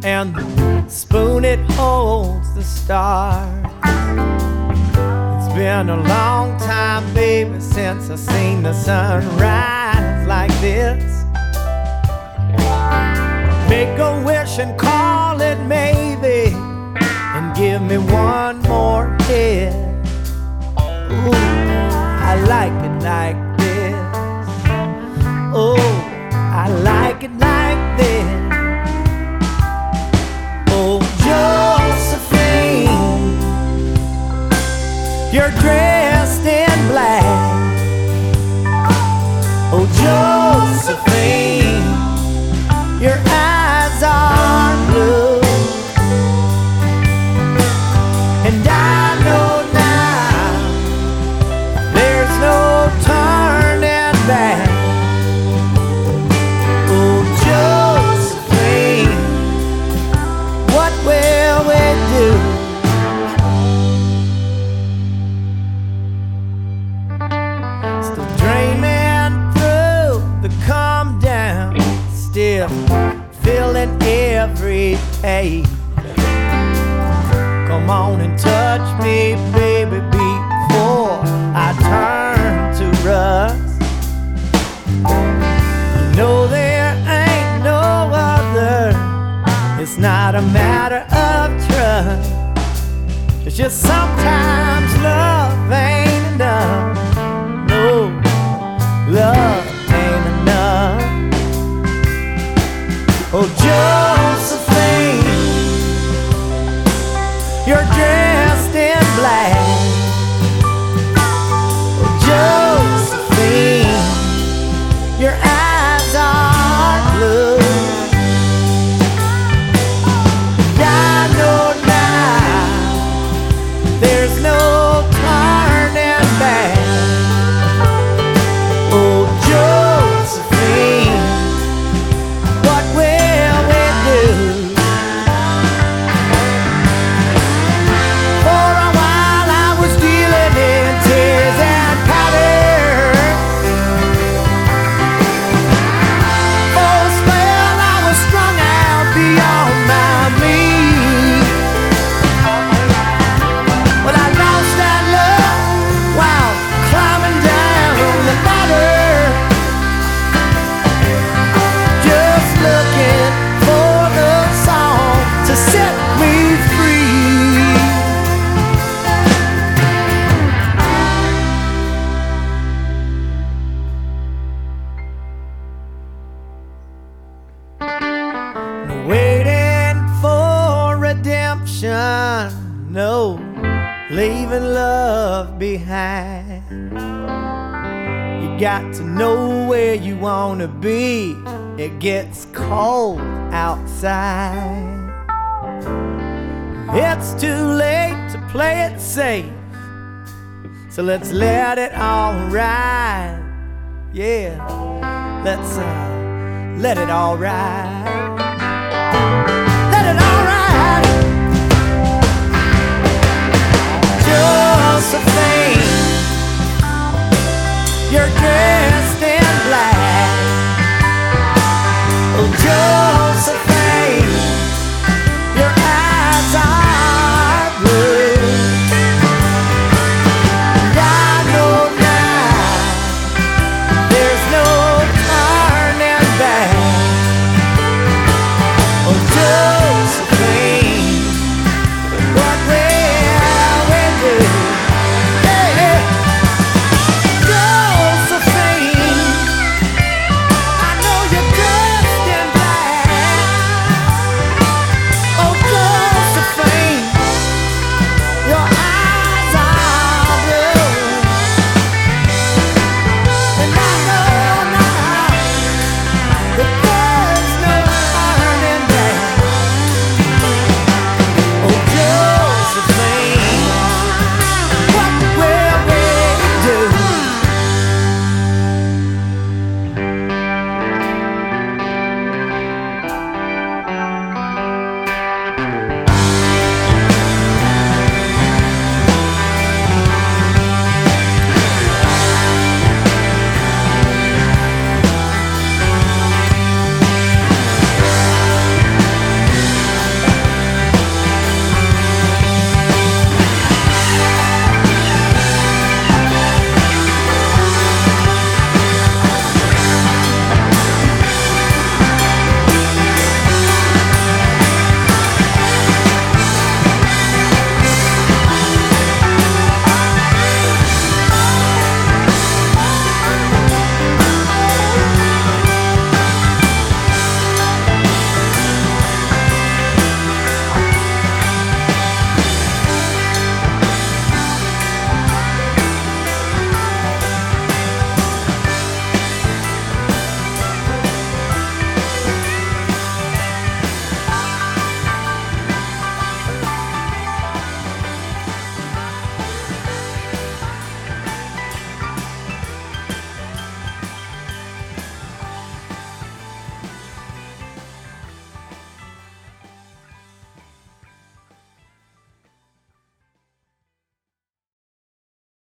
and the spoon it holds the stars. It's been a long time, baby, since I've seen the sun rise like this. Make a wish and call it maybe, and give me one more hit. Ooh, I like it like this. Oh, I like it like this. Oh, Josephine, you're dressed in black. Oh, Josephine, your eyes are blue. And I know now there's no turning back. Oh, Josephine, what will we do? Still dreaming through the calm down, still feeling every page. Come on and touch me, baby, before I turn to rust. You know there ain't no other. It's not a matter of trust. It's just sometimes love ain't enough. No, love ain't enough. Oh, Josephine, you're dressed in black. Oh, Josephine, your eyes are blue. And I know now there's no turning back. Oh, Josephine, what will we do? For a while I was dealing in tears and powder. For a spell I was strung out beyond my means. But I lost that love while climbing down the ladder, just looking for the song to set me free. Waiting for redemption, no, leaving love behind. You got to know where you want to be. It gets cold outside. It's too late to play it safe, so let's let it all ride. Yeah, let's let it all ride. Let it all ride. Josephine, you're great.